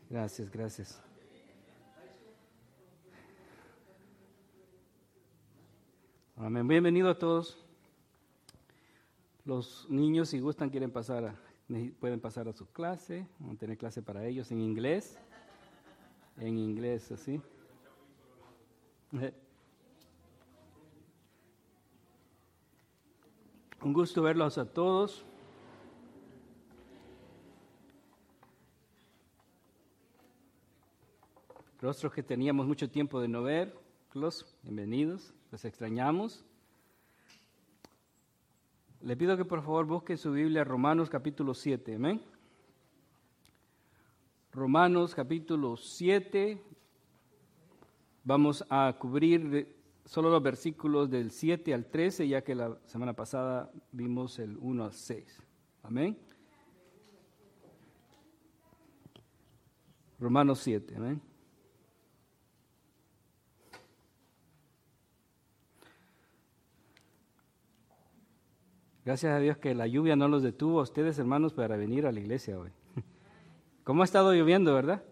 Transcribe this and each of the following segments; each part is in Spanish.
Gracias, gracias. Amén. Bienvenido a todos. Los niños, si gustan, pueden pasar a su clase. Vamos a tener clase para ellos en inglés. En inglés, así. Un gusto verlos a todos. Rostros que teníamos mucho tiempo de no verlos, bienvenidos, los extrañamos. Le pido que por favor busquen su Biblia, Romanos capítulo 7, amén. Romanos capítulo 7, vamos a cubrir solo los versículos del 7 al 13, ya que la semana pasada vimos el 1 al 6, amén. Romanos 7, amén. Gracias a Dios que la lluvia no los detuvo a ustedes, hermanos, para venir a la iglesia hoy. ¿Cómo ha estado lloviendo, verdad?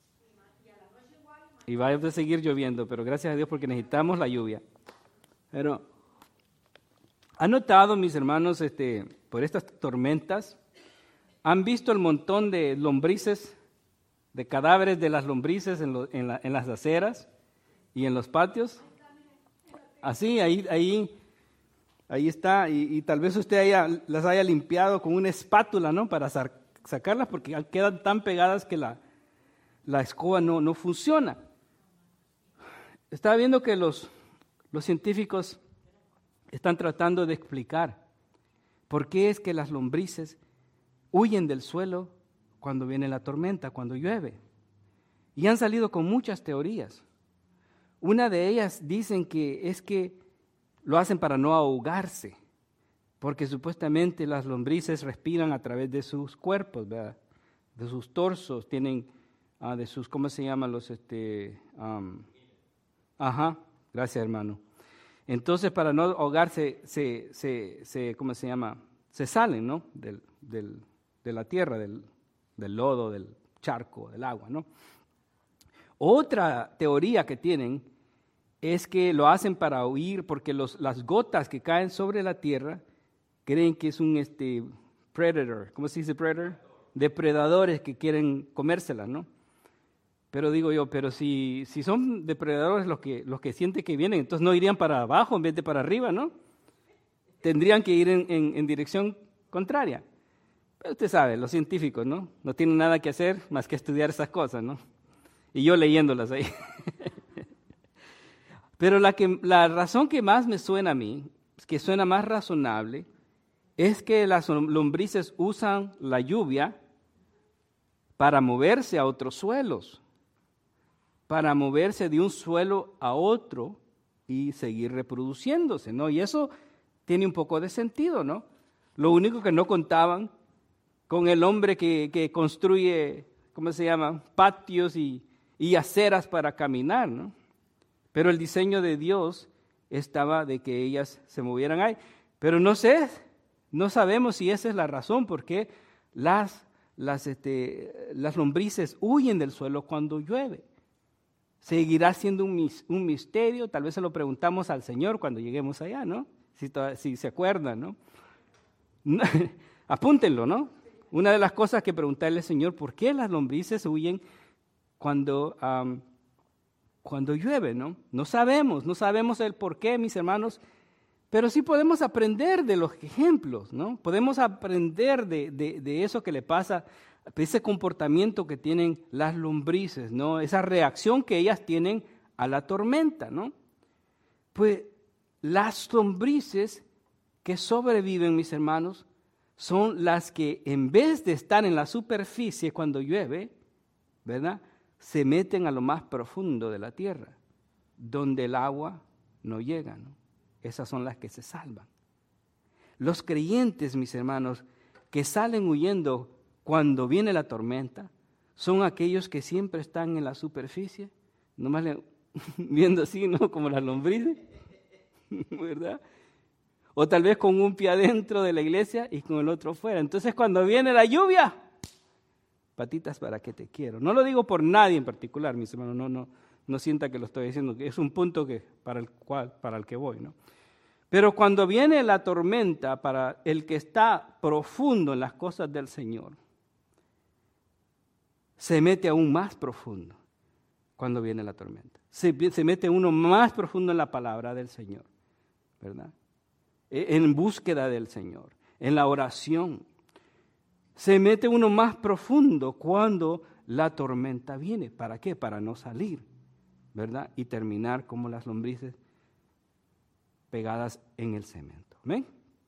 Y va a seguir lloviendo, pero gracias a Dios porque necesitamos la lluvia. Pero, ¿han notado, mis hermanos, por estas tormentas, han visto el montón de lombrices, de cadáveres de las lombrices en las aceras y en los patios? Así, ahí está, y tal vez usted las haya limpiado con una espátula, ¿no? Para sacarlas, porque quedan tan pegadas que la escoba no funciona. Estaba viendo que los científicos están tratando de explicar por qué es que las lombrices huyen del suelo cuando viene la tormenta, cuando llueve. Y han salido con muchas teorías. Una de ellas dicen que es que lo hacen para no ahogarse, porque supuestamente las lombrices respiran a través de sus cuerpos, ¿verdad? De sus torsos, tienen de sus, ¿cómo se llaman los? Gracias, hermano. Entonces, para no ahogarse, ¿cómo se llama? Se salen, ¿no? De la tierra, del lodo, del charco, del agua, ¿no? Otra teoría que tienen es que lo hacen para huir, porque las gotas que caen sobre la tierra creen que es un predator, ¿cómo se dice predator? Depredadores que quieren comérselas, ¿no? Pero digo yo, pero si son depredadores los que sienten que vienen, entonces no irían para abajo en vez de para arriba, ¿no? Tendrían que ir en dirección contraria. Pero usted sabe, los científicos, ¿no? No tienen nada que hacer más que estudiar esas cosas, ¿no? Y yo leyéndolas ahí. Pero la razón que más me suena a mí, que suena más razonable, es que las lombrices usan la lluvia para moverse a otros suelos, para moverse de un suelo a otro y seguir reproduciéndose, ¿no? Y eso tiene un poco de sentido, ¿no? Lo único que no contaban con el hombre que construye, ¿cómo se llama? Patios y aceras para caminar, ¿no? Pero el diseño de Dios estaba de que ellas se movieran ahí. Pero no sabemos si esa es la razón por qué las lombrices huyen del suelo cuando llueve. Seguirá siendo un misterio, tal vez se lo preguntamos al Señor cuando lleguemos allá, ¿no? Si se acuerdan, ¿no? Apúntenlo, ¿no? Una de las cosas que preguntarle al Señor, ¿por qué las lombrices huyen cuando llueve, ¿no? No sabemos el por qué, mis hermanos, pero sí podemos aprender de los ejemplos, ¿no? Podemos aprender de eso que le pasa, de ese comportamiento que tienen las lombrices, ¿no? Esa reacción que ellas tienen a la tormenta, ¿no? Pues las lombrices que sobreviven, mis hermanos, son las que en vez de estar en la superficie cuando llueve, ¿verdad?, se meten a lo más profundo de la tierra, donde el agua no llega, ¿no? Esas son las que se salvan. Los creyentes, mis hermanos, que salen huyendo cuando viene la tormenta, son aquellos que siempre están en la superficie, nomás viendo así, ¿no? Como las lombrices, ¿verdad? O tal vez con un pie adentro de la iglesia y con el otro fuera. Entonces, cuando viene la lluvia, patitas, ¿para qué te quiero? No lo digo por nadie en particular, mis hermanos, no sienta que lo estoy diciendo, que es un punto para el que voy, ¿no? Pero cuando viene la tormenta, para el que está profundo en las cosas del Señor, se mete aún más profundo cuando viene la tormenta. Se mete uno más profundo en la palabra del Señor, ¿verdad? En búsqueda del Señor, en la oración. Se mete uno más profundo cuando la tormenta viene. ¿Para qué? Para no salir, ¿verdad? Y terminar como las lombrices pegadas en el cemento. ¿Ven?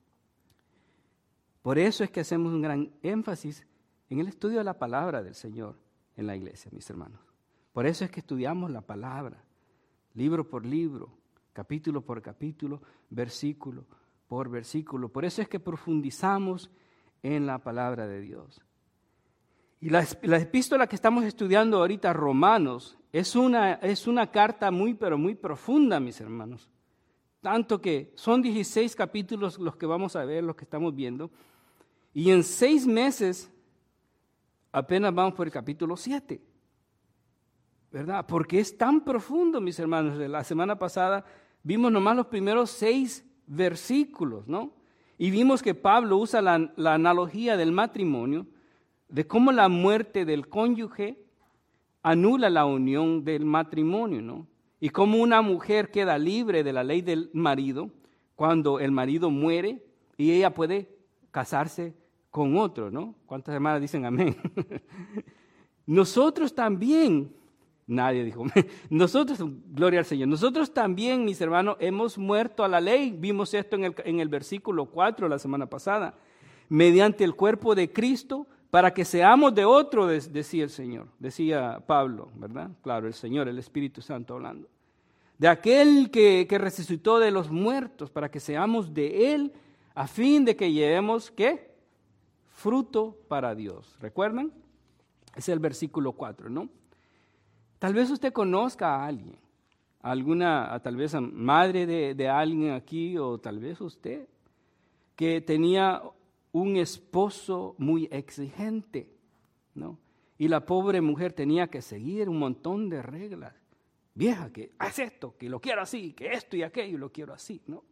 Por eso es que hacemos un gran énfasis en el estudio de la palabra del Señor en la iglesia, mis hermanos. Por eso es que estudiamos la palabra, libro por libro, capítulo por capítulo, versículo por versículo. Por eso es que profundizamos en la palabra de Dios. Y la epístola que estamos estudiando ahorita, Romanos, es una carta muy, pero muy profunda, mis hermanos. Tanto que son 16 capítulos los que vamos a ver, los que estamos viendo. Y en 6 meses apenas vamos por el capítulo 7. ¿Verdad? Porque es tan profundo, mis hermanos. La semana pasada vimos nomás los primeros 6 versículos, ¿no? Y vimos que Pablo usa la analogía del matrimonio, de cómo la muerte del cónyuge anula la unión del matrimonio, ¿no? Y cómo una mujer queda libre de la ley del marido cuando el marido muere y ella puede casarse con otro, ¿no? ¿Cuántas hermanas dicen amén? Nosotros también, nadie dijo, nosotros, gloria al Señor, nosotros también, mis hermanos, hemos muerto a la ley. Vimos esto en el versículo 4 la semana pasada. Mediante el cuerpo de Cristo, para que seamos de otro, decía el Señor, decía Pablo, ¿verdad? Claro, el Señor, el Espíritu Santo hablando. De aquel que resucitó de los muertos, para que seamos de Él, a fin de que llevemos, ¿qué? Fruto para Dios. ¿Recuerdan? Es el versículo 4, ¿no? Tal vez usted conozca a alguien, tal vez a madre de alguien aquí, o tal vez usted, que tenía un esposo muy exigente, ¿no? Y la pobre mujer tenía que seguir un montón de reglas. Vieja, que haz esto, que lo quiero así, que esto y aquello lo quiero así, ¿no?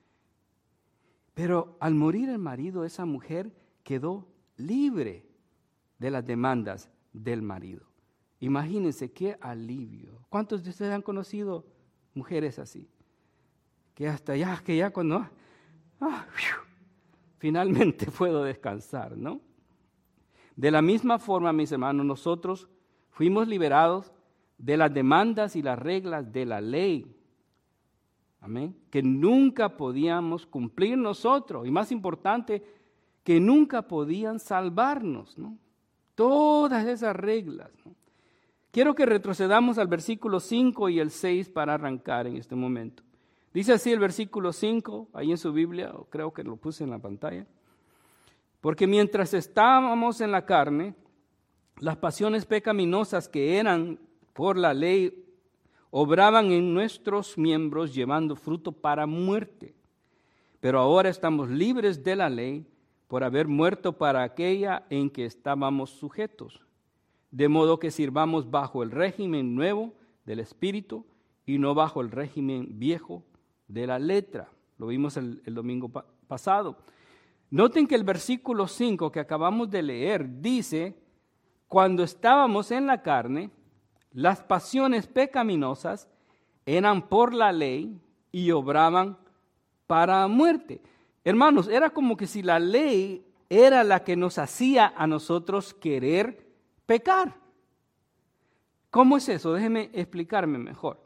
Pero al morir el marido, esa mujer quedó libre de las demandas del marido. Imagínense qué alivio. ¿Cuántos de ustedes han conocido mujeres así? Que hasta ya cuando finalmente puedo descansar, ¿no? De la misma forma, mis hermanos, nosotros fuimos liberados de las demandas y las reglas de la ley. Amén. Que nunca podíamos cumplir nosotros. Y más importante, que nunca podían salvarnos, ¿no? Todas esas reglas, ¿no? Quiero que retrocedamos al versículo 5 y el 6 para arrancar en este momento. Dice así el versículo 5, ahí en su Biblia, o creo que lo puse en la pantalla. Porque mientras estábamos en la carne, las pasiones pecaminosas que eran por la ley obraban en nuestros miembros llevando fruto para muerte. Pero ahora estamos libres de la ley por haber muerto para aquella en que estábamos sujetos. De modo que sirvamos bajo el régimen nuevo del Espíritu y no bajo el régimen viejo de la letra. Lo vimos el domingo pasado. Noten que el versículo 5 que acabamos de leer dice, cuando estábamos en la carne, las pasiones pecaminosas eran por la ley y obraban para muerte. Hermanos, era como que si la ley era la que nos hacía a nosotros querer pecar. ¿Cómo es eso? Déjeme explicarme mejor.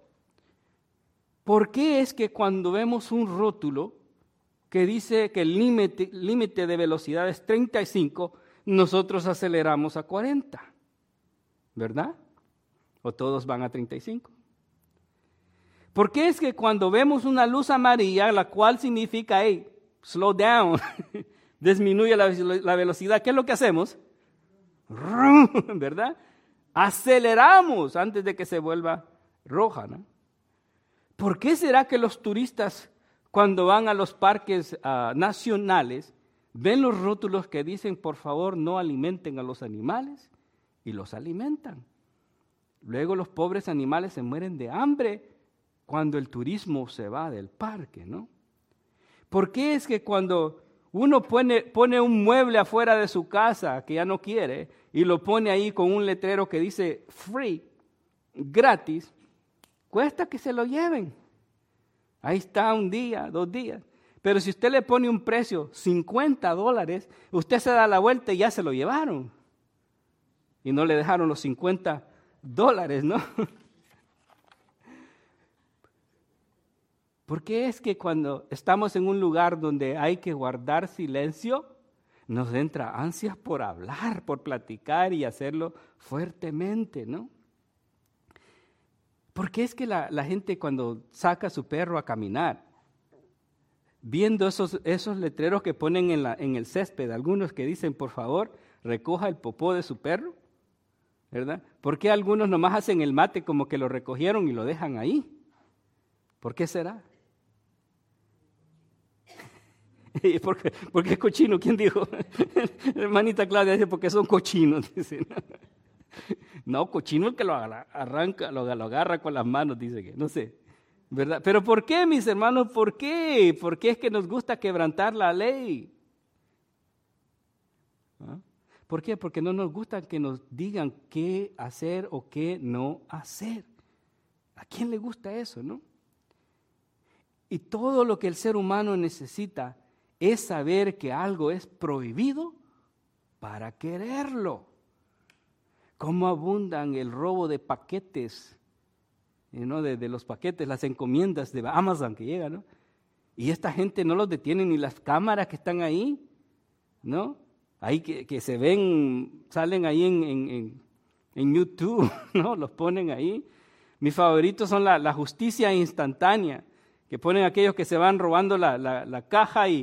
¿Por qué es que cuando vemos un rótulo que dice que el límite de velocidad es 35, nosotros aceleramos a 40? ¿Verdad? ¿O todos van a 35? ¿Por qué es que cuando vemos una luz amarilla, la cual significa, hey, slow down, disminuye la velocidad, ¿qué es lo que hacemos? ¿Verdad? Aceleramos antes de que se vuelva roja, ¿no? ¿Por qué será que los turistas cuando van a los parques nacionales ven los rótulos que dicen por favor no alimenten a los animales y los alimentan. Luego los pobres animales se mueren de hambre cuando el turismo se va del parque, ¿no? ¿Por qué es que cuando uno pone un mueble afuera de su casa que ya no quiere y lo pone ahí con un letrero que dice free, gratis, cuesta que se lo lleven? Ahí está un día, 2 días. Pero si usted le pone un precio, $50, usted se da la vuelta y ya se lo llevaron. Y no le dejaron los $50, ¿no? ¿Por qué es que cuando estamos en un lugar donde hay que guardar silencio, nos entra ansias por hablar, por platicar y hacerlo fuertemente, ¿no? ¿Por qué es que la gente cuando saca a su perro a caminar, viendo esos letreros que ponen en el césped, algunos que dicen, por favor, recoja el popó de su perro, ¿verdad? ¿Por qué algunos nomás hacen el mate como que lo recogieron y lo dejan ahí? ¿Por qué será? Porque es cochino, ¿quién dijo? Hermanita Claudia dice, porque son cochinos, dice. No, cochino el que lo arranca, lo agarra con las manos, dice que, no sé, ¿verdad? Pero ¿por qué, mis hermanos? ¿Por qué? ¿Por qué es que nos gusta quebrantar la ley? ¿Ah? ¿Por qué? Porque no nos gusta que nos digan qué hacer o qué no hacer. ¿A quién le gusta eso, no? Y todo lo que el ser humano necesita es saber que algo es prohibido para quererlo. Cómo abundan el robo de paquetes, ¿no? de los paquetes, las encomiendas de Amazon que llegan, ¿no? Y esta gente no los detienen ni las cámaras que están ahí, ¿no? Ahí que se ven, salen ahí en YouTube, ¿no? Los ponen ahí. Mis favoritos son la justicia instantánea, que ponen aquellos que se van robando la caja y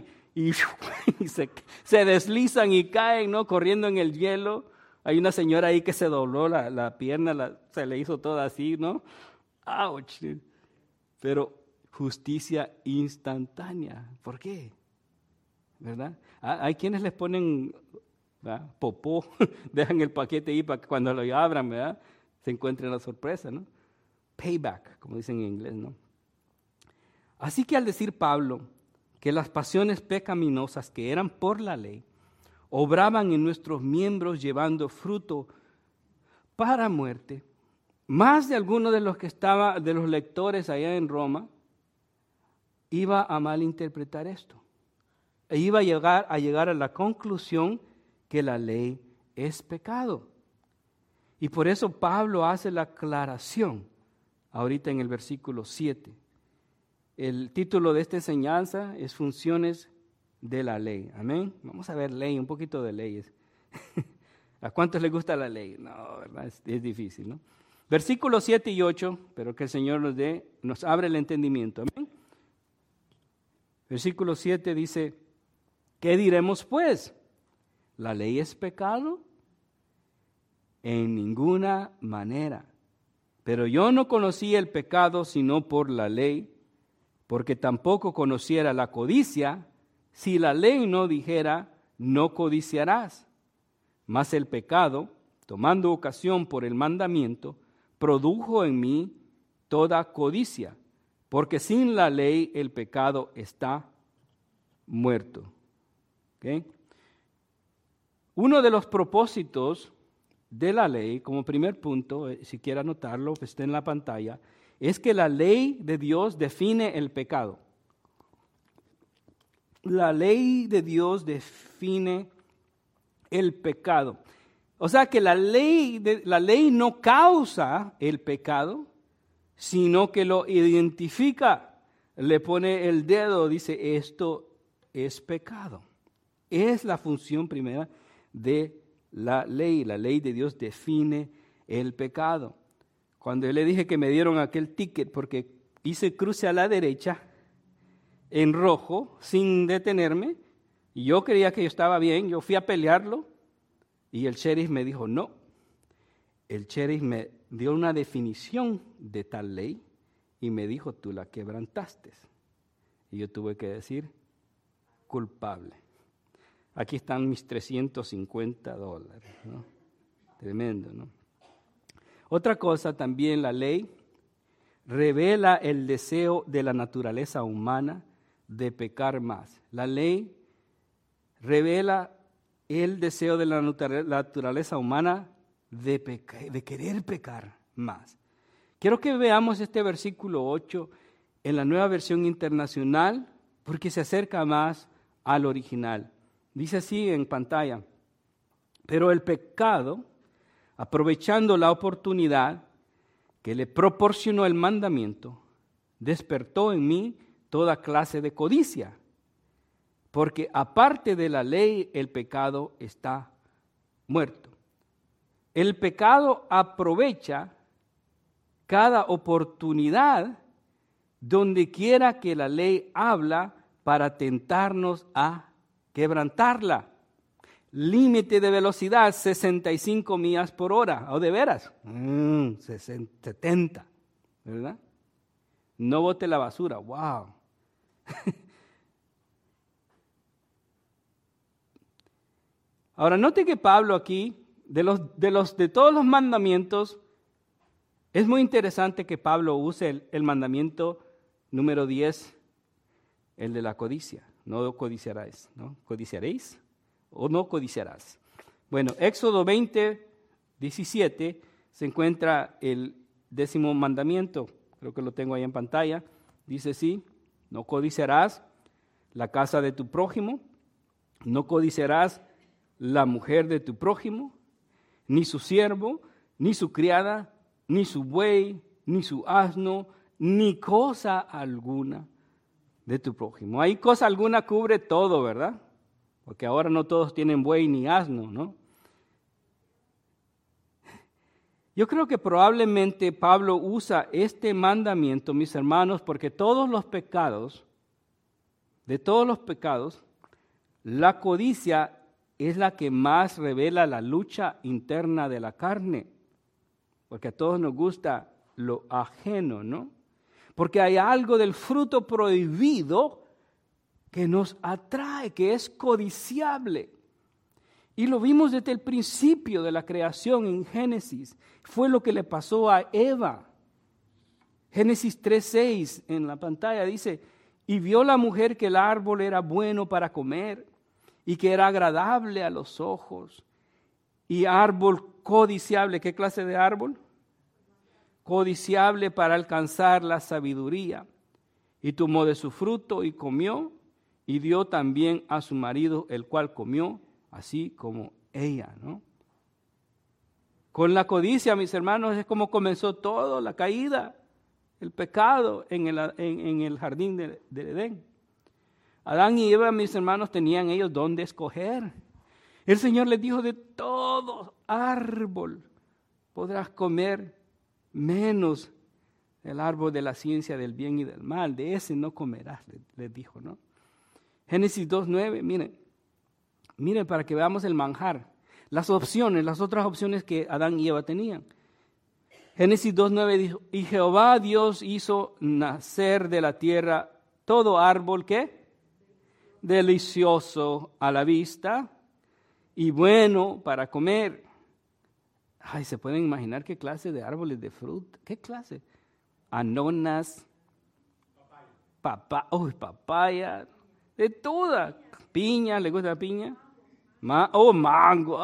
se deslizan y caen, ¿no? Corriendo en el hielo. Hay una señora ahí que se dobló la pierna, se le hizo toda así, ¿no? ¡Auch! Pero justicia instantánea. ¿Por qué? ¿Verdad? Hay quienes les ponen, ¿verdad?, popó, dejan el paquete ahí para que cuando lo abran, ¿verdad?, se encuentren la sorpresa, ¿no? Payback, como dicen en inglés, ¿no? Así que al decir Pablo que las pasiones pecaminosas que eran por la ley obraban en nuestros miembros llevando fruto para muerte, más de alguno de los lectores allá en Roma iba a malinterpretar esto. E iba a llegar a la conclusión que la ley es pecado. Y por eso Pablo hace la aclaración ahorita en el versículo 7. El título de esta enseñanza es Funciones de la ley. Amén. Vamos a ver ley, un poquito de leyes. ¿A cuántos les gusta la ley? No, ¿verdad? Es difícil, ¿no? Versículos 7 y 8, pero que el Señor nos abre el entendimiento. Amén. Versículo 7 dice, ¿qué diremos pues? ¿La ley es pecado? En ninguna manera. Pero yo no conocía el pecado sino por la ley, porque tampoco conociera la codicia, si la ley no dijera, no codiciarás. Mas el pecado, tomando ocasión por el mandamiento, produjo en mí toda codicia, porque sin la ley el pecado está muerto. ¿Okay? Uno de los propósitos de la ley, como primer punto, si quiere anotarlo, que esté en la pantalla, es que la ley de Dios define el pecado. La ley de Dios define el pecado. O sea que la ley no causa el pecado, sino que lo identifica, le pone el dedo, dice esto es pecado. Es la función primera de la ley. La ley de Dios define el pecado. Cuando yo le dije que me dieron aquel ticket porque hice cruce a la derecha en rojo sin detenerme, y yo creía que yo estaba bien, yo fui a pelearlo y el sheriff me dijo no. El sheriff me dio una definición de tal ley y me dijo tú la quebrantaste. Y yo tuve que decir culpable. Aquí están mis $350, ¿no? Tremendo, ¿no? Otra cosa también, la ley revela el deseo de la naturaleza humana de pecar más. La ley revela el deseo de la naturaleza humana de querer pecar más. Quiero que veamos este versículo 8 en la Nueva Versión Internacional, porque se acerca más al original. Dice así en pantalla: pero el pecado, aprovechando la oportunidad que le proporcionó el mandamiento, despertó en mí toda clase de codicia, porque aparte de la ley el pecado está muerto. El pecado aprovecha cada oportunidad donde quiera que la ley habla para tentarnos a quebrantarla. Límite de velocidad 65 millas por hora, ¿o de veras? 70, ¿verdad? No bote la basura, wow. Ahora, note que Pablo aquí, de todos los mandamientos, es muy interesante que Pablo use el mandamiento número 10, el de la codicia. No codiciarás, ¿no? ¿Codiciaréis o no codiciarás? Bueno, Éxodo 20, 17, se encuentra el 10º mandamiento. Creo que lo tengo ahí en pantalla. Dice así: no codiciarás la casa de tu prójimo, no codiciarás la mujer de tu prójimo, ni su siervo, ni su criada, ni su buey, ni su asno, ni cosa alguna de tu prójimo. Ahí cosa alguna cubre todo, ¿verdad? Porque ahora no todos tienen buey ni asno, ¿no? Yo creo que probablemente Pablo usa este mandamiento, mis hermanos, porque de todos los pecados, la codicia es la que más revela la lucha interna de la carne, porque a todos nos gusta lo ajeno, ¿no? Porque hay algo del fruto prohibido que nos atrae, que es codiciable. Y lo vimos desde el principio de la creación en Génesis. Fue lo que le pasó a Eva. Génesis 3:6 en la pantalla dice: y vio la mujer que el árbol era bueno para comer y que era agradable a los ojos y árbol codiciable. ¿Qué clase de árbol? Codiciable para alcanzar la sabiduría. Y tomó de su fruto y comió, y dio también a su marido, el cual comió, así como ella, ¿no? Con la codicia, mis hermanos, es como comenzó todo, la caída, el pecado en el jardín del Edén. Adán y Eva, mis hermanos, tenían ellos dónde escoger. El Señor les dijo: de todo árbol podrás comer, menos el árbol de la ciencia del bien y del mal. De ese no comerás, les dijo, ¿no? Génesis 2:9, miren para que veamos el manjar. Las otras opciones que Adán y Eva tenían. Génesis 2:9 dijo: y Jehová Dios hizo nacer de la tierra todo árbol, ¿qué? Delicioso a la vista y bueno para comer. Ay, ¿se pueden imaginar qué clase de árboles de fruta? ¿Qué clase? Ananas, papaya, de toda. Piña, ¿le gusta la piña? Mango.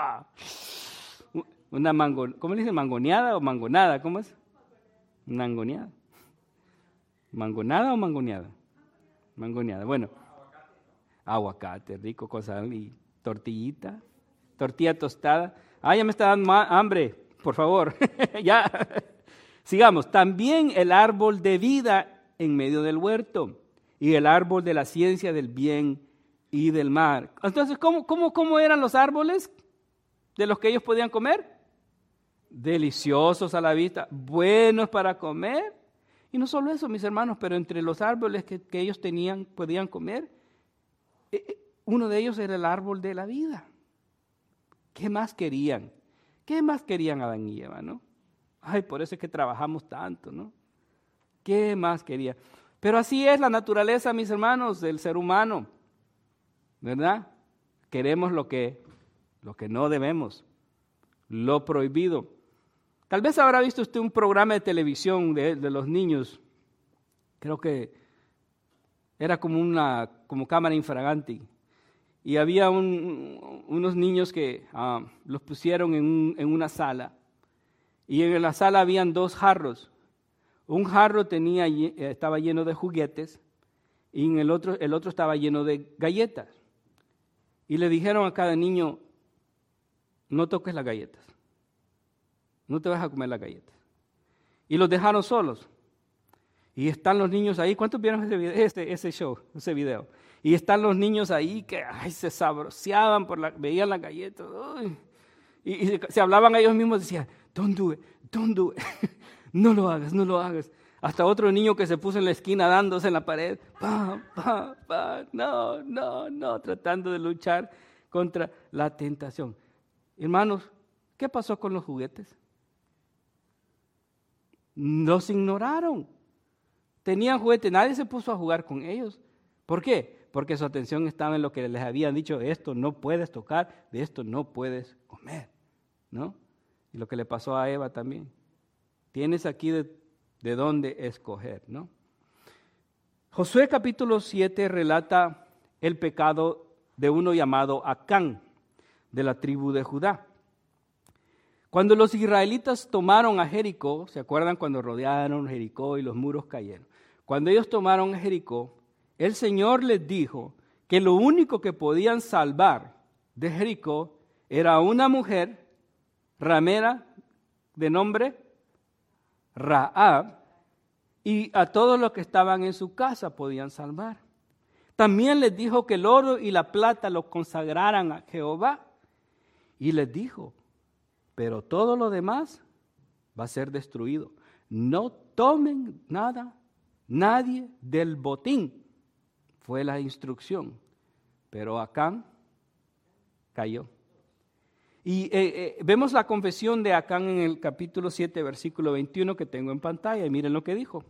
Una ¿cómo le dicen? ¿Mangoneada o mangonada? ¿Cómo es? Mangoneada. ¿Mangonada o mangoneada? Mangoneada. Bueno, aguacate, rico, cosa, y tortilla tostada. Ya me está dando hambre, por favor. Ya, sigamos. También el árbol de vida en medio del huerto y el árbol de la ciencia del bien y del mal. Entonces, ¿cómo eran los árboles de los que ellos podían comer? Deliciosos a la vista, buenos para comer. Y no solo eso, mis hermanos, pero entre los árboles que ellos podían comer, uno de ellos era el árbol de la vida. ¿Qué más querían? ¿Qué más querían Adán y Eva, no? Ay, por eso es que trabajamos tanto, ¿no? ¿Qué más querían? Pero así es la naturaleza, mis hermanos, del ser humano, ¿verdad? Queremos lo que no debemos. lo prohibido. Tal vez habrá visto usted un programa de televisión de los niños, creo que era como cámara infraganti, y había unos niños que los pusieron en una sala, y en la sala habían 2 jarros. Un jarro estaba lleno de juguetes y en el otro estaba lleno de galletas. Y le dijeron a cada niño, no toques las galletas, no te vas a comer las galletas. Y los dejaron solos. Y están los niños ahí. ¿Cuántos vieron ese video? Y están los niños ahí que se sabroseaban, veían las galletas. Y se hablaban a ellos mismos, decían, don't do it. No lo hagas. Hasta otro niño que se puso en la esquina dándose en la pared. No, tratando de luchar contra la tentación. Hermanos, ¿qué pasó con los juguetes? Los ignoraron. Tenían juguetes, nadie se puso a jugar con ellos. ¿Por qué? Porque su atención estaba en lo que les habían dicho, esto no puedes tocar, de esto no puedes comer, ¿no? Y lo que le pasó a Eva también. Tienes aquí de dónde escoger, ¿no? Josué capítulo 7 relata el pecado de uno llamado Acán, de la tribu de Judá. Cuando los israelitas tomaron a Jericó, ¿se acuerdan cuando rodearon Jericó y los muros cayeron? Cuando ellos tomaron a Jericó, el Señor les dijo que lo único que podían salvar de Jericó era una mujer ramera de nombre Rahab, y a todos los que estaban en su casa podían salvar. También les dijo que el oro y la plata los consagraran a Jehová, y les dijo, pero todo lo demás va a ser destruido. No tomen nada, nadie del botín, fue la instrucción. Pero Acán cayó. Y vemos la confesión de Acán en el capítulo 7, versículo 21 que tengo en pantalla, y miren lo que dijo.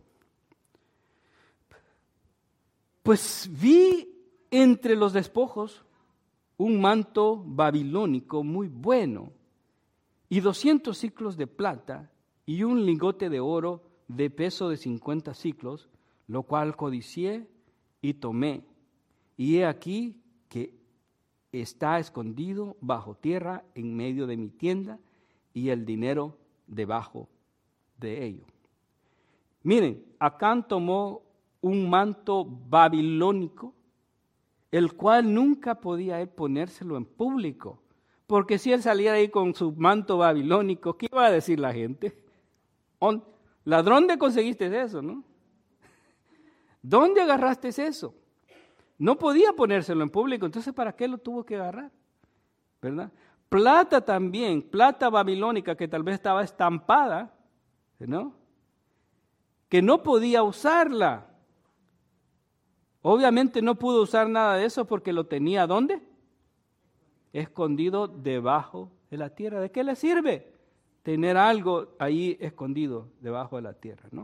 Pues vi entre los despojos un manto babilónico muy bueno, y 200 siclos de plata, y un lingote de oro de peso de 50 siclos, lo cual codicié y tomé. Y he aquí que está escondido bajo tierra en medio de mi tienda, y el dinero debajo de ello. Miren, Acán tomó un manto babilónico, el cual nunca podía él ponérselo en público, porque si él saliera ahí con su manto babilónico, ¿qué iba a decir la gente? Ladrón, ¿dónde conseguiste eso, no? ¿Dónde agarraste eso? No podía ponérselo en público, entonces ¿para qué lo tuvo que agarrar? ¿Verdad? Plata también, plata babilónica que tal vez estaba estampada, ¿no? Que no podía usarla. Obviamente no pudo usar nada de eso porque lo tenía ¿dónde? Escondido debajo de la tierra. ¿De qué le sirve tener algo ahí escondido debajo de la tierra, no?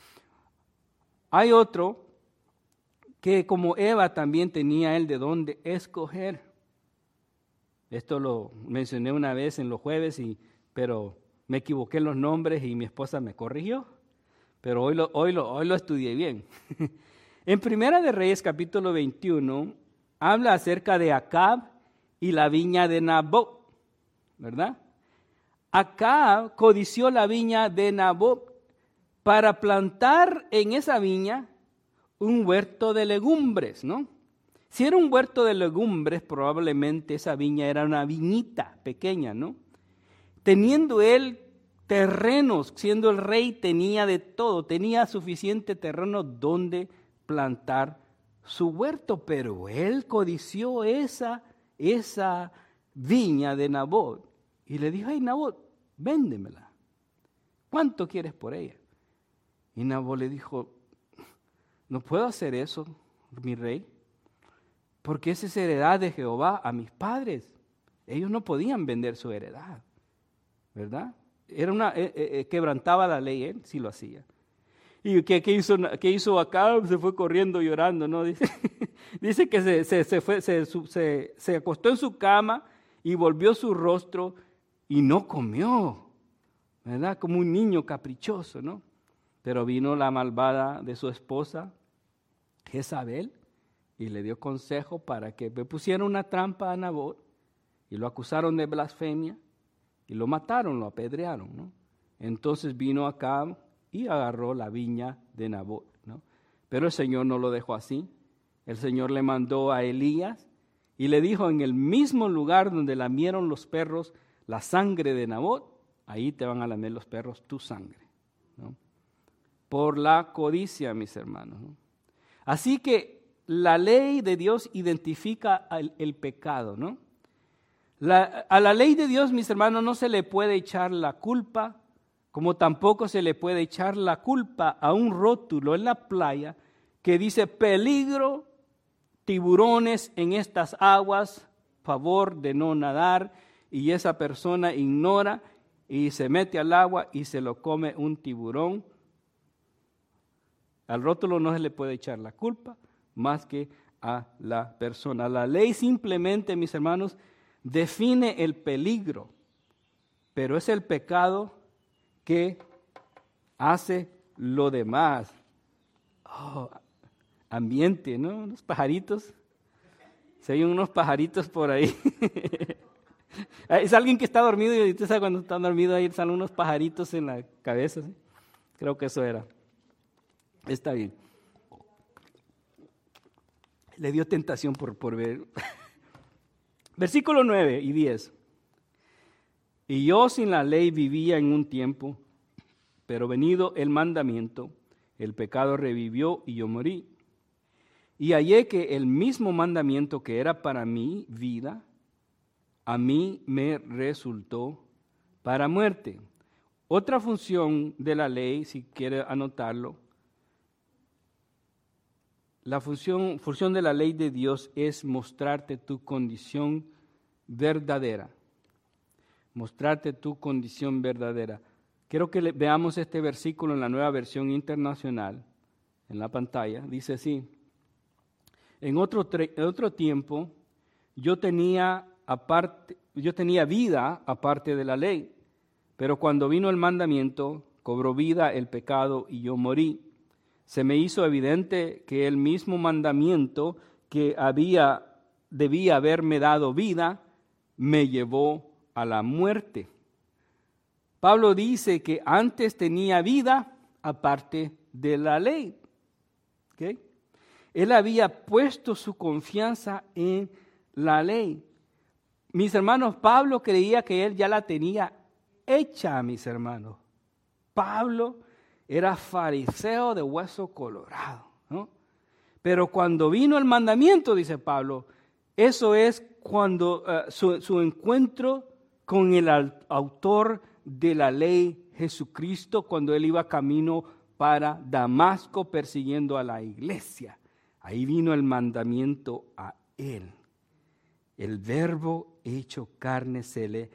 Hay otro que como Eva también tenía él de dónde escoger. Esto lo mencioné una vez en los jueves, pero me equivoqué en los nombres y mi esposa me corrigió. Pero hoy lo estudié bien. En Primera de Reyes, capítulo 21, habla acerca de Acab y la viña de Nabot, ¿verdad? Acab codició la viña de Nabot para plantar en esa viña un huerto de legumbres, ¿no? Si era un huerto de legumbres, probablemente esa viña era una viñita pequeña, ¿no? Teniendo él terrenos, siendo el rey, tenía de todo, tenía suficiente terreno donde plantar su huerto, pero él codició esa viña de Nabot y le dijo, hey Nabot, véndemela, ¿cuánto quieres por ella? Y Nabot le dijo, no puedo hacer eso, mi rey, porque esa es heredad de Jehová a mis padres. Ellos no podían vender su heredad, ¿verdad? Era quebrantaba la ley, él sí lo hacía. ¿Y qué hizo acá? Se fue corriendo llorando, ¿no? Dice que se acostó en su cama y volvió su rostro y no comió, ¿verdad? Como un niño caprichoso, ¿no? Pero vino la malvada de su esposa, Jezabel, y le dio consejo para que le pusiera una trampa a Nabot, y lo acusaron de blasfemia, y lo mataron, lo apedrearon, ¿no? Entonces vino Acab y agarró la viña de Nabot, ¿no? Pero el Señor no lo dejó así. El Señor le mandó a Elías y le dijo: en el mismo lugar donde lamieron los perros la sangre de Nabot, ahí te van a lamer los perros tu sangre, ¿no? Por la codicia, mis hermanos, ¿no? Así que la ley de Dios identifica el pecado, ¿no? A la ley de Dios, mis hermanos, no se le puede echar la culpa, como tampoco se le puede echar la culpa a un rótulo en la playa que dice: peligro, tiburones en estas aguas, favor de no nadar, y esa persona ignora y se mete al agua y se lo come un tiburón. Al rótulo no se le puede echar la culpa más que a la persona. La ley simplemente, mis hermanos, define el peligro, pero es el pecado que hace lo demás. Oh, ambiente, ¿no? Unos pajaritos. Si hay unos pajaritos por ahí. Es alguien que está dormido y usted sabe cuando está dormido ahí salen unos pajaritos en la cabeza, ¿sí? Creo que eso era. Está bien. Le dio tentación por ver. Versículo 9 y 10. Y yo sin la ley vivía en un tiempo, pero venido el mandamiento, el pecado revivió y yo morí. Y hallé que el mismo mandamiento que era para mí vida, a mí me resultó para muerte. Otra función de la ley, si quiere anotarlo, la función de la ley de Dios es mostrarte tu condición verdadera. Mostrarte tu condición verdadera. Quiero que veamos este versículo en la Nueva Versión Internacional, en la pantalla. Dice así: en otro tiempo yo tenía vida aparte de la ley, pero cuando vino el mandamiento, cobró vida el pecado y yo morí. Se me hizo evidente que el mismo mandamiento que debía haberme dado vida, me llevó a la muerte. Pablo dice que antes tenía vida aparte de la ley. ¿Okay? Él había puesto su confianza en la ley. Mis hermanos, Pablo creía que él ya la tenía hecha, mis hermanos. Pablo era fariseo de hueso colorado, ¿no? Pero cuando vino el mandamiento, dice Pablo, eso es cuando su encuentro con el autor de la ley, Jesucristo, cuando él iba camino para Damasco persiguiendo a la iglesia. Ahí vino el mandamiento a él. El Verbo hecho carne se le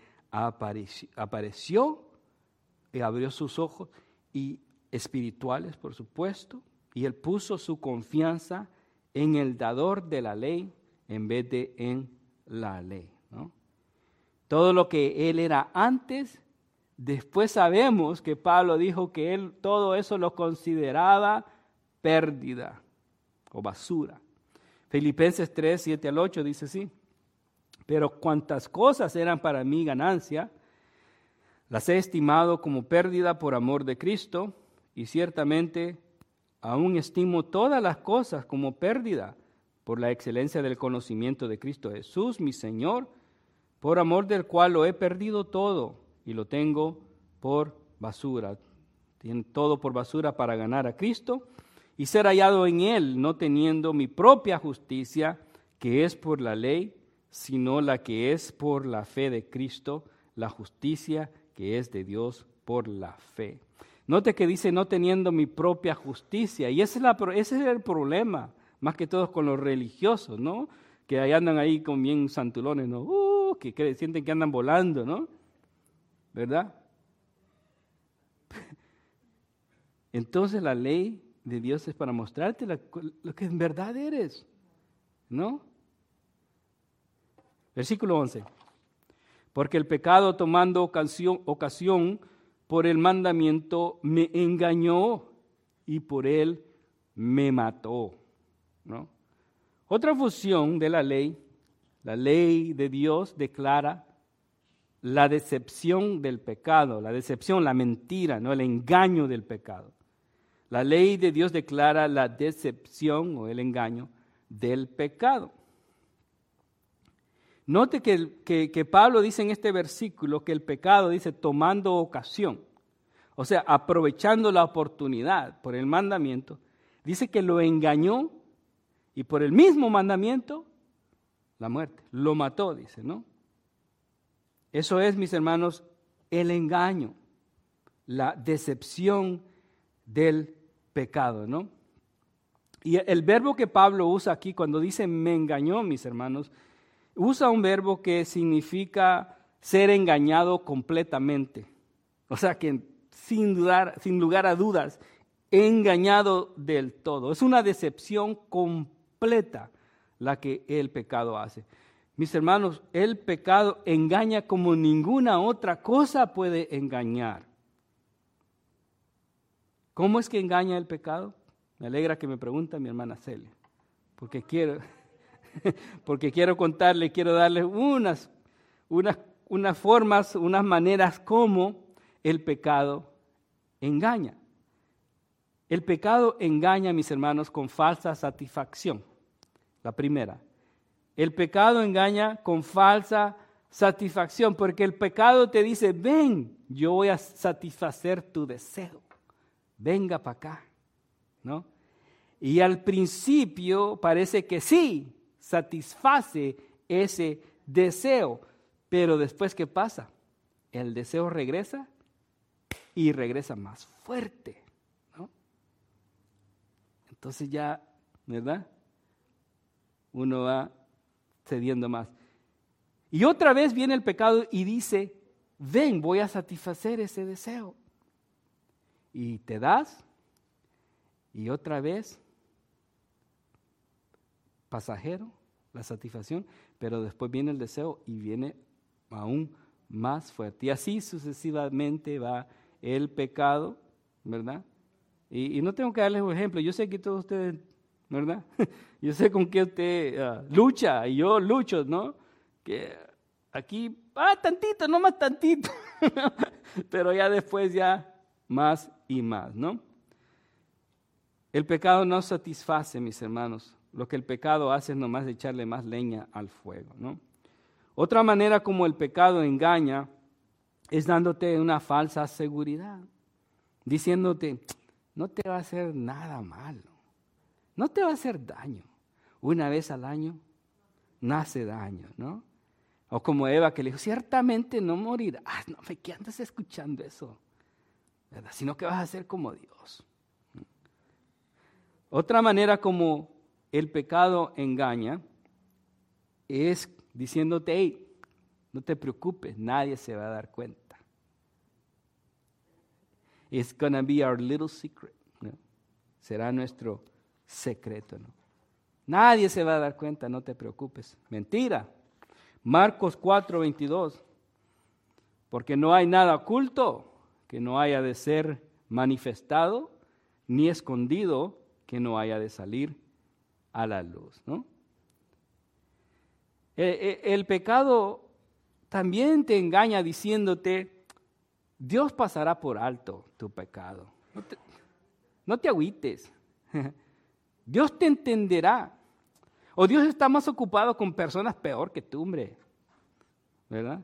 apareció y abrió sus ojos y espirituales, por supuesto, y él puso su confianza en el dador de la ley en vez de en la ley, ¿no? Todo lo que él era antes, después sabemos que Pablo dijo que él todo eso lo consideraba pérdida o basura. Filipenses 3, 7 al 8 dice así: pero cuantas cosas eran para mí ganancia, las he estimado como pérdida por amor de Cristo, y ciertamente aún estimo todas las cosas como pérdida por la excelencia del conocimiento de Cristo Jesús, mi Señor, por amor del cual lo he perdido todo y lo tengo por basura. Tiene todo por basura para ganar a Cristo y ser hallado en Él, no teniendo mi propia justicia, que es por la ley, sino la que es por la fe de Cristo, la justicia que es de Dios por la fe. Note que dice no teniendo mi propia justicia, y ese es el problema, más que todo con los religiosos, ¿no? Que ahí andan ahí con bien santulones, ¿no? Que sienten que andan volando, ¿no? ¿Verdad? Entonces la ley de Dios es para mostrarte lo que en verdad eres, ¿no? Versículo 11. porque el pecado tomando ocasión por el mandamiento me engañó y por él me mató, ¿no? Otra función de la ley de Dios declara la decepción del pecado, la decepción, la mentira, ¿no? El engaño del pecado. La ley de Dios declara la decepción o el engaño del pecado. Note que Pablo dice en este versículo que el pecado, dice, tomando ocasión, o sea, aprovechando la oportunidad por el mandamiento, dice que lo engañó y por el mismo mandamiento, la muerte, lo mató, dice, ¿no? Eso es, mis hermanos, el engaño, la decepción del pecado, ¿no? Y el verbo que Pablo usa aquí cuando dice me engañó, mis hermanos, usa un verbo que significa ser engañado completamente. O sea que sin lugar a dudas, engañado del todo. Es una decepción completa la que el pecado hace. Mis hermanos, el pecado engaña como ninguna otra cosa puede engañar. ¿Cómo es que engaña el pecado? Me alegra que me pregunte mi hermana Celia, porque quiero contarle, quiero darle unas formas, unas maneras como el pecado engaña. El pecado engaña, mis hermanos, con falsa satisfacción. La primera. El pecado engaña con falsa satisfacción, porque el pecado te dice, ven, yo voy a satisfacer tu deseo. Venga para acá, ¿no? Y al principio parece que sí, satisface ese deseo, pero después, ¿qué pasa? El deseo regresa y regresa más fuerte, ¿no? Entonces ya, ¿verdad? Uno va cediendo más. Y otra vez viene el pecado y dice, ven, voy a satisfacer ese deseo. Y te das, y otra vez, pasajero, la satisfacción, pero después viene el deseo y viene aún más fuerte. Y así sucesivamente va el pecado, ¿verdad? Y no tengo que darles un ejemplo, yo sé que todos ustedes, ¿verdad? Yo sé con qué usted lucha, y yo lucho, ¿no? Que aquí, tantito, no más tantito, pero ya después ya más y más, ¿no? El pecado no satisface, mis hermanos. Lo que el pecado hace es nomás echarle más leña al fuego, ¿no? Otra manera como el pecado engaña es dándote una falsa seguridad, diciéndote, no te va a hacer nada malo, no te va a hacer daño. Una vez al año no hace daño, ¿no? O como Eva que le dijo, ciertamente no morirás. No, ¿qué andas escuchando eso? ¿Verdad? Sino que vas a ser como Dios. Otra manera como el pecado engaña es diciéndote, hey, no te preocupes, nadie se va a dar cuenta. It's gonna be our little secret, ¿no? Será nuestro secreto, ¿no? Nadie se va a dar cuenta, no te preocupes. Mentira. Marcos 4:22. Porque no hay nada oculto que no haya de ser manifestado, ni escondido que no haya de salir a la luz, ¿no? El pecado también te engaña diciéndote, Dios pasará por alto tu pecado. No te agüites. Dios te entenderá. O Dios está más ocupado con personas peor que tú, hombre. ¿Verdad?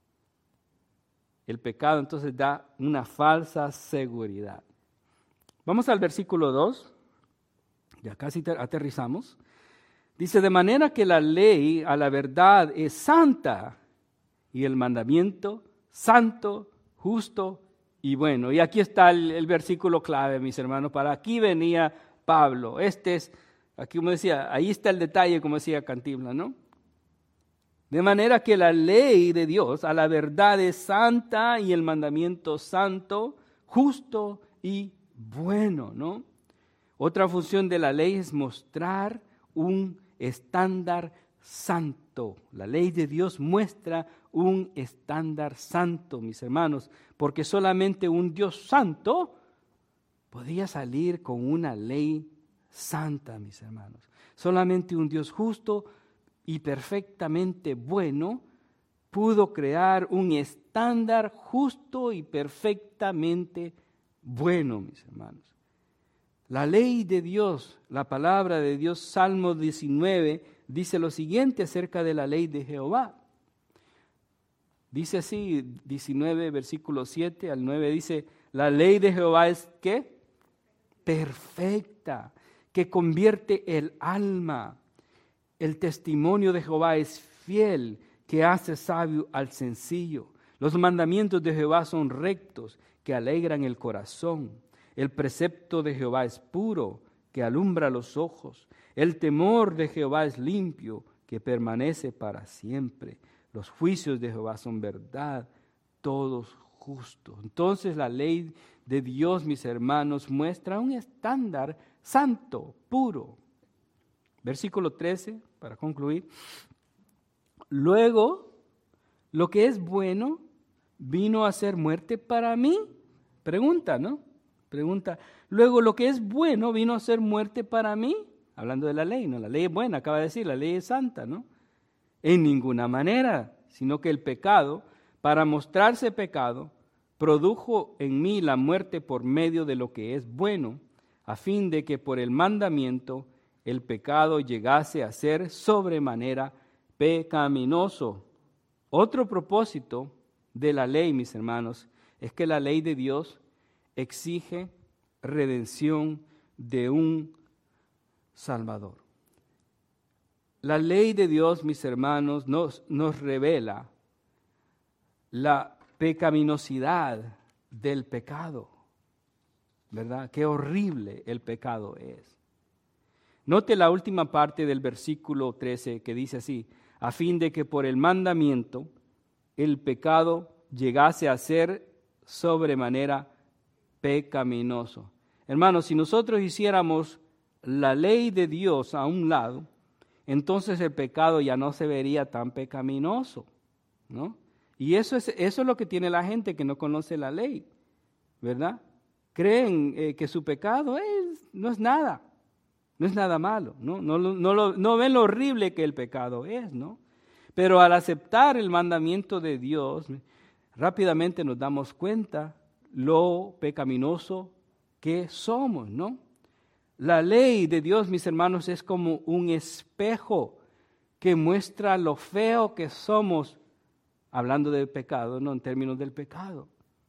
El pecado entonces da una falsa seguridad. Vamos al versículo 2. Ya casi aterrizamos. Dice, de manera que la ley a la verdad es santa y el mandamiento santo, justo y bueno. Y aquí está el versículo clave, mis hermanos. Para aquí venía Pablo. Aquí como decía, ahí está el detalle, como decía Cantinflas, ¿no? De manera que la ley de Dios a la verdad es santa y el mandamiento santo, justo y bueno, ¿no? Otra función de la ley es mostrar un estándar santo. La ley de Dios muestra un estándar santo, mis hermanos, porque solamente un Dios santo podía salir con una ley santa, mis hermanos. Solamente un Dios justo y perfectamente bueno pudo crear un estándar justo y perfectamente bueno, mis hermanos. La ley de Dios, la palabra de Dios, Salmo 19, dice lo siguiente acerca de la ley de Jehová. Dice así, 19, versículo 7 al 9, dice, la ley de Jehová es, ¿qué? Perfecta, que convierte el alma. El testimonio de Jehová es fiel, que hace sabio al sencillo. Los mandamientos de Jehová son rectos, que alegran el corazón. El precepto de Jehová es puro, que alumbra los ojos. El temor de Jehová es limpio, que permanece para siempre. Los juicios de Jehová son verdad, todos justos. Entonces la ley de Dios, mis hermanos, muestra un estándar santo, puro. Versículo 13, para concluir. Luego, lo que es bueno vino a ser muerte para mí. Pregunta, ¿no? Pregunta. Luego, lo que es bueno vino a ser muerte para mí. Hablando de la ley, ¿no? La ley es buena, acaba de decir, la ley es santa, ¿no? En ninguna manera, sino que el pecado, para mostrarse pecado, produjo en mí la muerte por medio de lo que es bueno, a fin de que por el mandamiento el pecado llegase a ser sobremanera pecaminoso. Otro propósito de la ley, mis hermanos, es que la ley de Dios exige redención de un Salvador. La ley de Dios, mis hermanos, nos revela la pecaminosidad del pecado, ¿verdad? Qué horrible el pecado es. Note la última parte del versículo 13 que dice así, a fin de que por el mandamiento el pecado llegase a ser sobremanera pecaminoso. Hermanos, si nosotros hiciéramos la ley de Dios a un lado, entonces el pecado ya no se vería tan pecaminoso, ¿no? Y eso es lo que tiene la gente que no conoce la ley, ¿verdad? Creen que su pecado no es nada malo, ¿no? No ven lo horrible que el pecado es, ¿no? Pero al aceptar el mandamiento de Dios, rápidamente nos damos cuenta lo pecaminoso que somos, ¿no? La ley de Dios, mis hermanos, es como un espejo que muestra lo feo que somos, hablando del pecado, no en términos del pecado.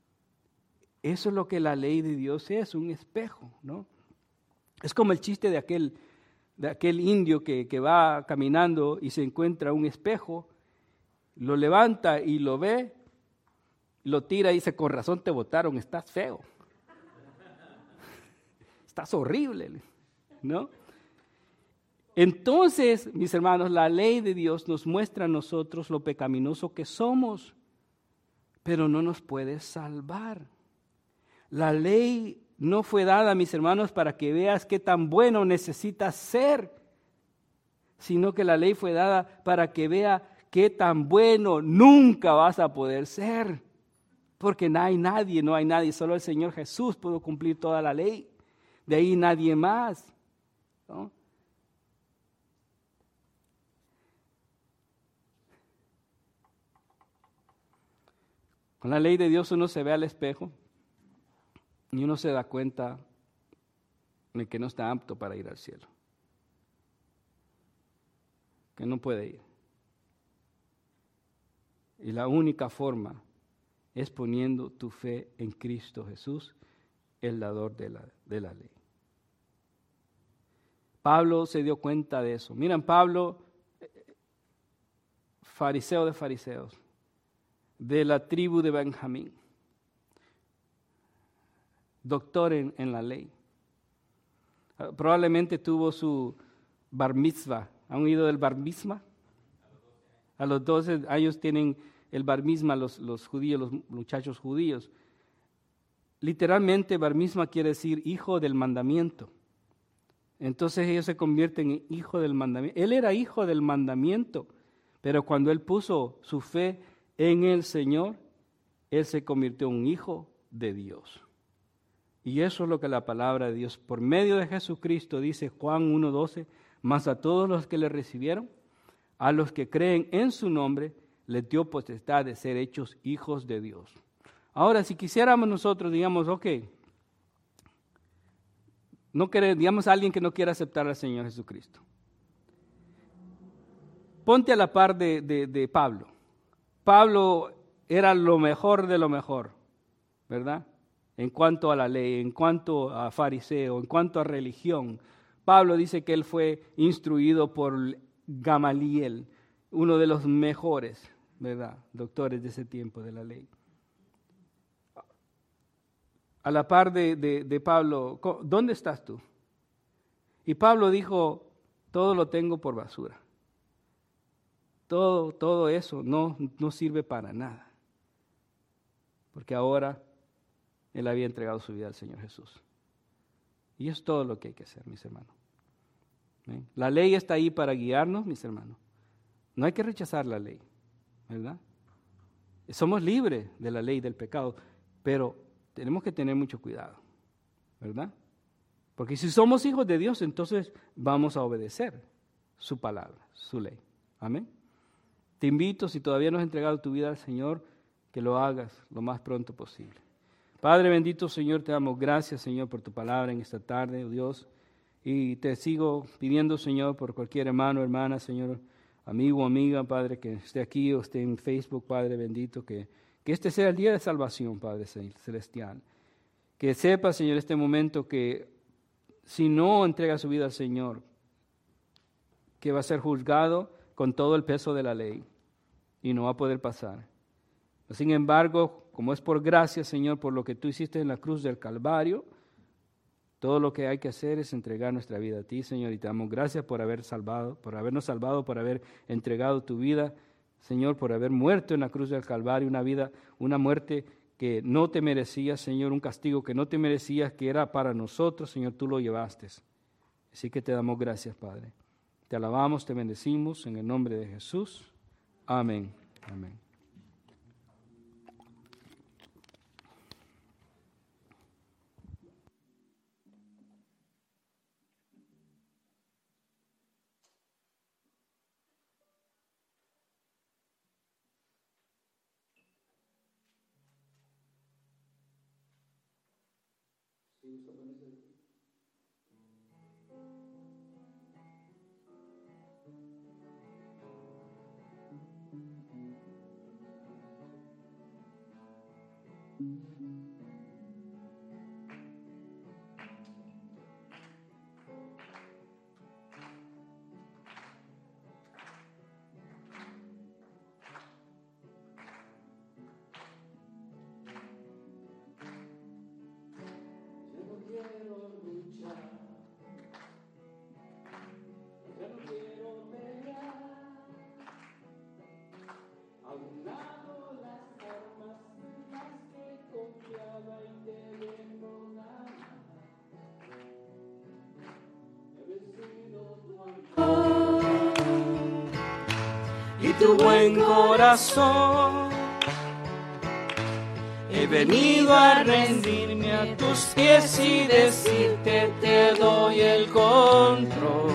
Eso es lo que la ley de Dios es, un espejo, ¿no? Es como el chiste de aquel indio que va caminando y se encuentra un espejo, lo levanta y lo ve, lo tira y dice, con razón te botaron, estás feo. Estás horrible, ¿no? Entonces, mis hermanos, la ley de Dios nos muestra a nosotros lo pecaminoso que somos, pero no nos puede salvar. La ley no fue dada, mis hermanos, para que veas qué tan bueno necesitas ser, sino que la ley fue dada para que vea qué tan bueno nunca vas a poder ser, porque no hay nadie, solo el Señor Jesús pudo cumplir toda la ley. De ahí nadie más, ¿no? Con la ley de Dios uno se ve al espejo y uno se da cuenta de que no está apto para ir al cielo, que no puede ir. Y la única forma es poniendo tu fe en Cristo Jesús, el dador de la ley. Pablo se dio cuenta de eso. Miren, Pablo, fariseo de fariseos, de la tribu de Benjamín, doctor en la ley. Probablemente tuvo su bar mitzvah. ¿Han oído del bar mitzvah? A los 12 años tienen el bar mitzvah los judíos, los muchachos judíos. Literalmente bar mitzvah quiere decir hijo del mandamiento. entonces ellos se convierten en hijo del mandamiento. Él era hijo del mandamiento, pero cuando él puso su fe en el Señor, él se convirtió en un hijo de Dios. Y eso es lo que la palabra de Dios, por medio de Jesucristo, dice Juan 1:12, mas a todos los que le recibieron, a los que creen en su nombre, les dio potestad de ser hechos hijos de Dios. Ahora, si quisiéramos nosotros, digamos, digamos a alguien que no quiera aceptar al Señor Jesucristo. Ponte a la par de Pablo. Pablo era lo mejor de lo mejor, ¿verdad? En cuanto a la ley, en cuanto a fariseo, en cuanto a religión. Pablo dice que él fue instruido por Gamaliel, uno de los mejores, ¿verdad?, doctores de ese tiempo de la ley. A la par de Pablo, ¿dónde estás tú? Y Pablo dijo, todo lo tengo por basura. Todo eso no sirve para nada. Porque ahora él había entregado su vida al Señor Jesús. Y es todo lo que hay que hacer, mis hermanos. ¿Ven? La ley está ahí para guiarnos, mis hermanos. No hay que rechazar la ley, ¿verdad? Somos libres de la ley del pecado, pero tenemos que tener mucho cuidado, ¿verdad? Porque si somos hijos de Dios, entonces vamos a obedecer su palabra, su ley. Amén. Te invito, si todavía no has entregado tu vida al Señor, que lo hagas lo más pronto posible. Padre bendito, Señor, te damos gracias, Señor, por tu palabra en esta tarde, oh Dios. Y te sigo pidiendo, Señor, por cualquier hermano, hermana, Señor, amigo o amiga, Padre, que esté aquí o esté en Facebook, Padre bendito, que este sea el día de salvación, Padre celestial. Que sepa, Señor, este momento que si no entrega su vida al Señor, que va a ser juzgado con todo el peso de la ley y no va a poder pasar. Sin embargo, como es por gracia, Señor, por lo que tú hiciste en la cruz del Calvario, todo lo que hay que hacer es entregar nuestra vida a ti, Señor, y te damos gracias por habernos salvado, por haber entregado tu vida, Señor, por haber muerto en la cruz del Calvario, una muerte que no te merecías, Señor, un castigo que no te merecías, que era para nosotros, Señor, tú lo llevaste. Así que te damos gracias, Padre. Te alabamos, te bendecimos en el nombre de Jesús. Amén. Amén. Y tu buen corazón, he venido a rendirme a tus pies y decirte te doy el control.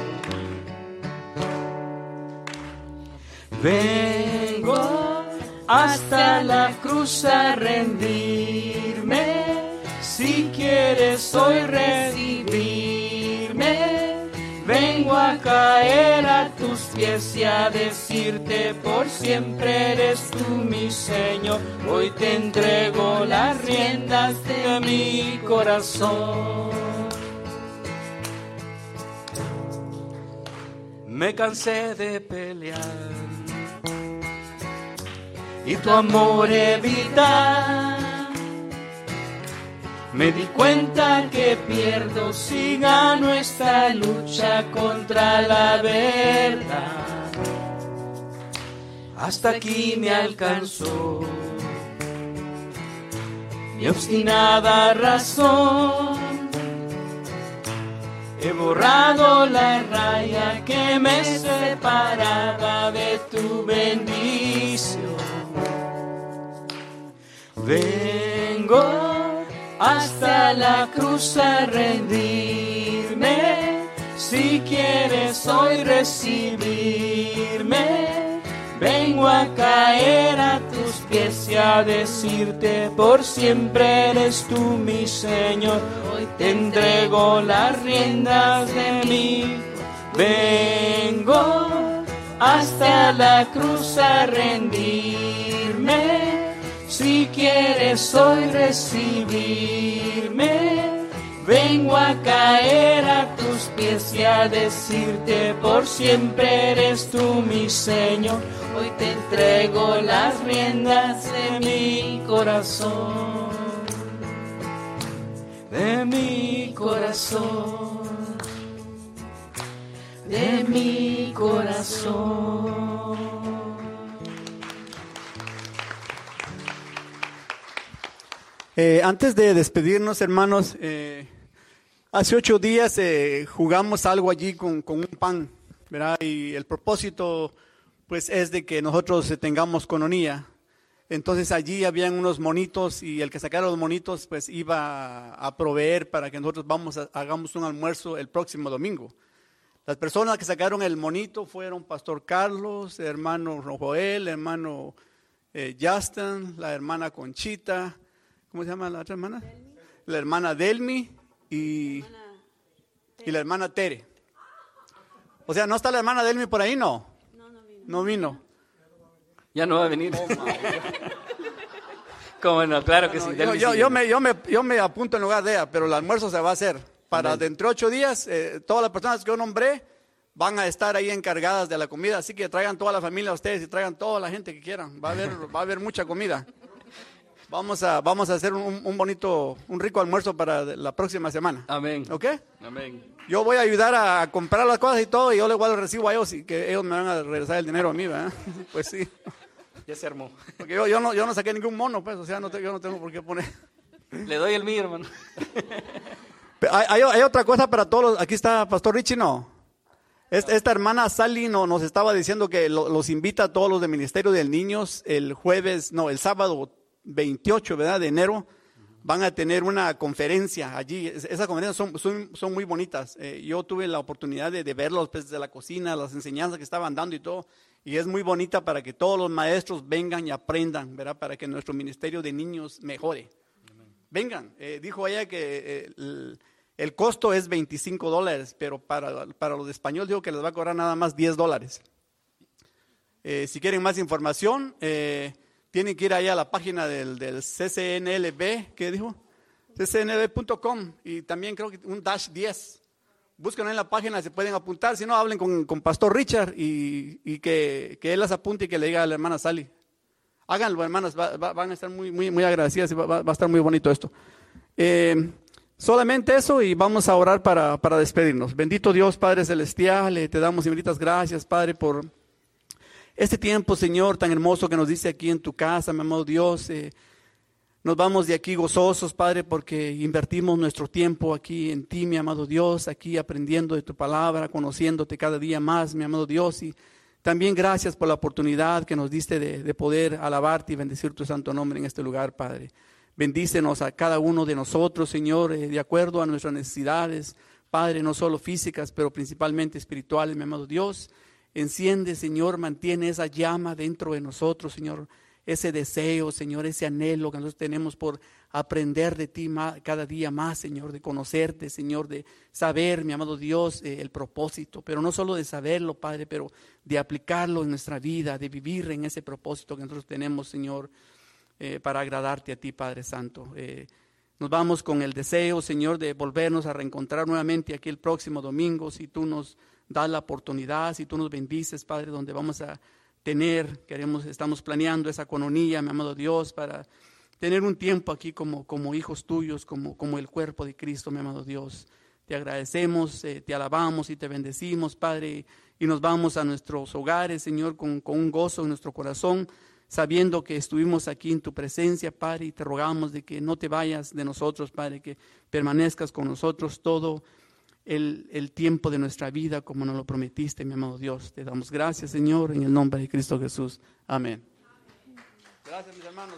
Vengo hasta la cruz a rendirme, si quieres hoy recibirme. Vengo a caer a tus pies y a decirte por siempre eres tú mi Señor. Hoy te entrego las riendas de mi corazón. Me cansé de pelear y tu amor evitar. Me di cuenta que pierdo si gano esta lucha contra la verdad. Hasta aquí me alcanzó mi obstinada razón. He borrado la raya que me separaba de tu bendición. Vengo hasta la cruz a rendirme. Si quieres hoy recibirme, vengo a caer a tus pies y a decirte: por siempre eres tú mi Señor. Hoy te entrego las riendas de mí. Vengo hasta la cruz a rendirme. Si quieres hoy recibirme, vengo a caer a tus pies y a decirte: por siempre eres tú mi Señor. Hoy te entrego las riendas de mi corazón, de mi corazón, de mi corazón. Antes de despedirnos, hermanos, hace 8 días jugamos algo allí con un pan, ¿verdad? Y el propósito, pues, es de que nosotros tengamos coinonía. Entonces allí habían unos monitos y el que sacara los monitos, pues, iba a proveer para que nosotros hagamos un almuerzo el próximo domingo. Las personas que sacaron el monito fueron Pastor Carlos, el hermano Joel, el hermano Justin, la hermana Conchita. ¿Cómo se llama la otra hermana? Delmi. La hermana Delmi y la hermana Tere. O sea, ¿no está la hermana Delmi por ahí? No. No vino. Ya no va a venir. ¿Cómo no? Claro que sí. Yo me apunto en lugar de ella, pero el almuerzo se va a hacer. Para dentro de 8 días, todas las personas que yo nombré van a estar ahí encargadas de la comida. Así que traigan toda la familia a ustedes y traigan toda la gente que quieran. Va a haber mucha comida. Vamos a hacer un rico almuerzo para la próxima semana. Amén. ¿Ok? Amén. Yo voy a ayudar a comprar las cosas y todo, y yo igual recibo a ellos y que ellos me van a regresar el dinero a mí, ¿verdad? Pues sí. Ya se armó. Porque yo no saqué ningún mono, pues, o sea, yo no tengo por qué poner. Le doy el mío, hermano. Hay otra cosa para todos. Aquí está Pastor Richie, ¿no? Esta hermana Sally nos estaba diciendo que los invita a todos los de Ministerio de Niños el sábado 28, ¿verdad? De enero, van a tener una conferencia allí. Esas conferencias son muy bonitas. Yo tuve la oportunidad de verlos desde la cocina, las enseñanzas que estaban dando y todo, y es muy bonita para que todos los maestros vengan y aprendan, ¿verdad? Para que nuestro ministerio de niños mejore. Vengan. Dijo ella que el costo es $25, pero para los de español dijo que les va a cobrar nada más $10. Si quieren más información, tienen que ir allá a la página del CCNLB, ¿qué dijo? ccnlb.com, y también creo que un -10. Busquen en la página, se pueden apuntar. Si no, hablen con Pastor Richard y que él las apunte y que le diga a la hermana Sally. Háganlo, hermanas, van a estar muy agradecidas y va a estar muy bonito esto. Solamente eso, y vamos a orar para despedirnos. Bendito Dios, Padre Celestial, te damos infinitas gracias, Padre, por este tiempo, Señor, tan hermoso que nos dice aquí en tu casa, mi amado Dios. Nos vamos de aquí gozosos, Padre, porque invertimos nuestro tiempo aquí en ti, mi amado Dios, aquí aprendiendo de tu palabra, conociéndote cada día más, mi amado Dios. Y también gracias por la oportunidad que nos diste de poder alabarte y bendecir tu santo nombre en este lugar, Padre. Bendícenos a cada uno de nosotros, Señor, de acuerdo a nuestras necesidades, Padre, no solo físicas, pero principalmente espirituales, mi amado Dios. Enciende, Señor, mantiene esa llama dentro de nosotros, Señor, ese deseo, Señor, ese anhelo que nosotros tenemos por aprender de ti cada día más, Señor, de conocerte, Señor, de saber, mi amado Dios, el propósito, pero no solo de saberlo, Padre, pero de aplicarlo en nuestra vida, de vivir en ese propósito que nosotros tenemos, Señor, para agradarte a ti, Padre Santo. Nos vamos con el deseo, Señor, de volvernos a reencontrar nuevamente aquí el próximo domingo, si tú nos das la oportunidad, si tú nos bendices, Padre, donde vamos a estamos planeando esa coinonía, mi amado Dios, para tener un tiempo aquí como hijos tuyos, como el cuerpo de Cristo, mi amado Dios. Te agradecemos, te alabamos y te bendecimos, Padre, y nos vamos a nuestros hogares, Señor, con un gozo en nuestro corazón, sabiendo que estuvimos aquí en tu presencia, Padre, y te rogamos de que no te vayas de nosotros, Padre, que permanezcas con nosotros todo el tiempo de nuestra vida como nos lo prometiste, mi amado Dios. Te damos gracias, Señor, en el nombre de Cristo Jesús. Amén. Gracias, mis hermanos.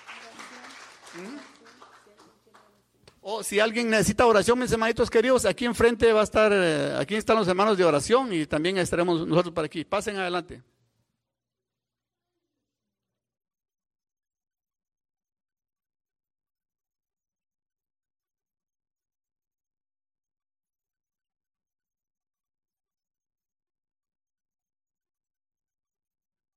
Si alguien necesita oración, mis hermanitos queridos, aquí enfrente va a estar, aquí están los hermanos de oración y también estaremos nosotros por aquí. Pasen adelante.